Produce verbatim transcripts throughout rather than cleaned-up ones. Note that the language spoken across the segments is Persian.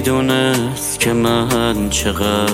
میدونست که من چقدر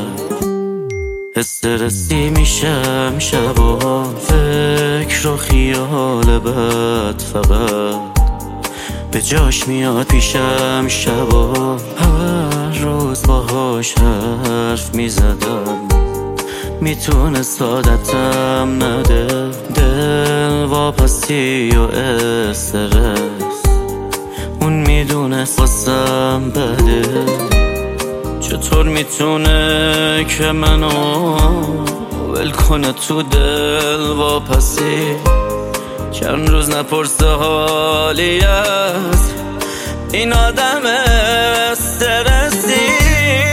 استرسی میشم شبا، فکر و خیال بد فقط به جاش میاد پیشم شبا. هر روز باهاش حرف میزدم، میتونست عادتم نده، دل واپسی و استرس اون میدونست واسم بده. چطور میتونه که منو ول کنه تو دل واپسی، چند روز نپرسه حالی از این آدم استرسی.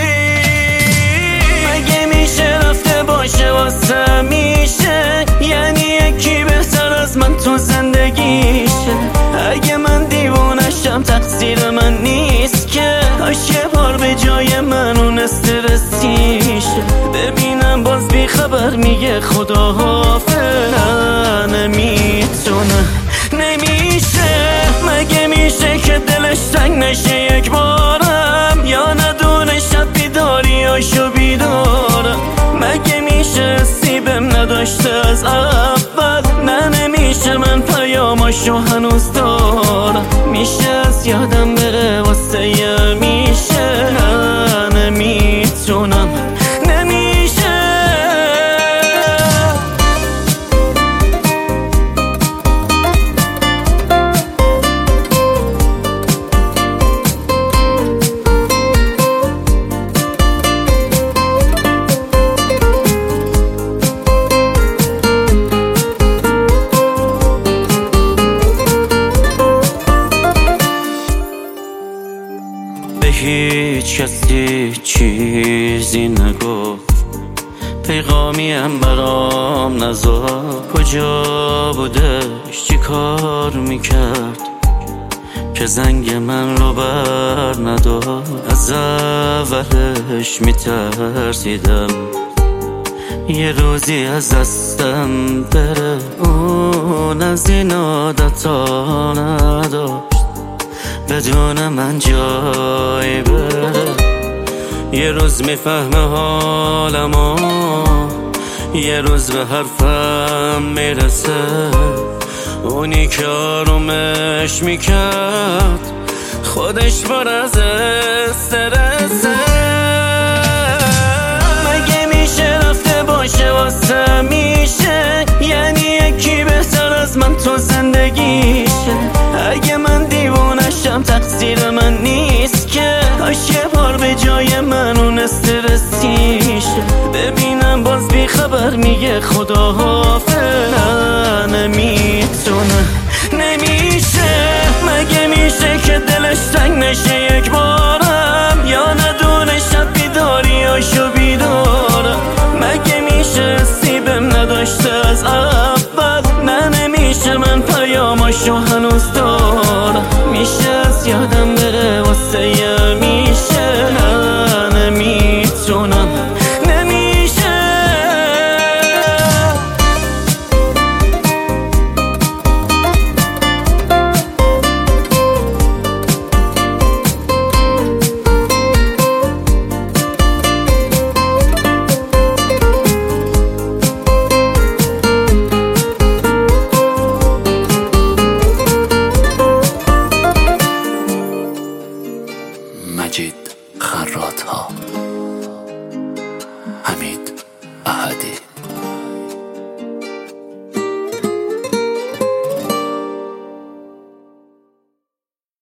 مگه میشه رفته باشه واسه میشه، یعنی یکی بهتر از من تو زندگیشه. اگه من دیوونشم تقصیر من نیست که، کاش یه بار به جای من اون استرسیشه. ببینم باز بی خبر میگه خدا حافظ، نمیتونه نمیشه. مگه میشه که دلش تنگ نشه یک بارم، یا ندونه شب بیداریاشو بیدارم. مگه میشه سیبم نداشته از اول، نه نمیشه من پیاماشو هنوز دارم. میشه از یادم بره واسه یه میشه، نه نمیتونم نمیشه. به هیچ کسی چیزی نگفت، پیغامی هم برام نذاشت. کجا بودش چی کار میکرد که زنگ من رو بر نداشت. از اولش میترسیدم یه روزی از دستم بره، اون از این عادتا نداشت بدون من جای بره. یه روز میفهمه حالمو، یه روز به حرفم میرسه. اونی که آرومش میکرد خودش پر از استرسه. مگه میشه رفته باشه واسه میشه، یعنی یکی بهتر از من تو زندگیشه. اگه من دیوونشم تقصیر من نیست که، کاش یه بار به جای من اون استرسیشه. ببینم باز بی خبر میگه خدا حافظ، نمیتونه نمیشه. مگه میشه که دلش تنگ نشه یک بارم، یا ندونه شب بیداریاشو بیدارم. مگه میشه سیبم نداشته از اول، نه نمیشه من پیاماشو هنوز دارم. میشه از یادم بره واسه یه میشه، نه نمیتونم نمیشه. مجید خراط‌ها.